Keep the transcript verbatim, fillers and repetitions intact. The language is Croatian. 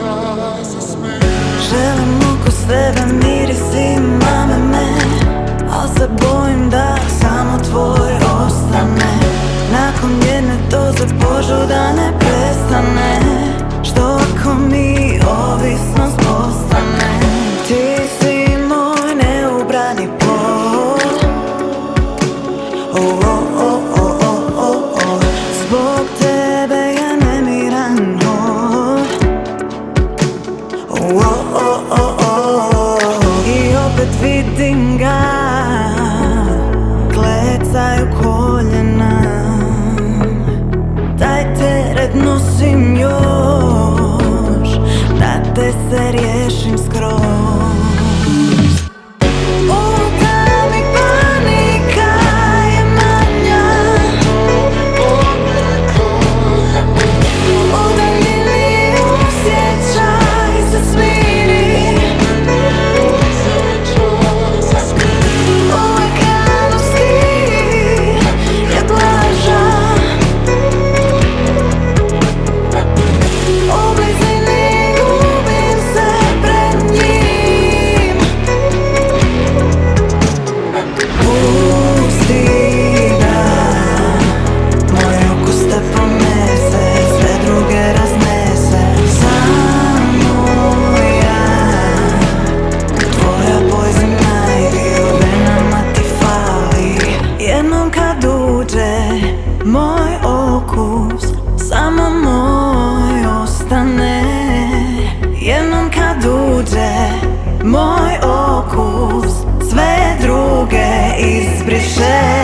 Želim okus tebe, miris ima me, al se bojim da samo tvoj ostane. Nakon jedne doze požuda ne prestane. Što ako mi ovisnost postane? Ti si moj neubrani plod. Oh, oh, oh, oh, oh, oh, oh. Zbog tebe ja nemiran hod. Oh, oh, oh, oh, oh. I opet vidim ga, klecaju koljena. Taj teret nosim još, da te se riješim skroz. Moj okus, samo moj ostane. Jednom kad uđe moj okus, sve druge izbriše.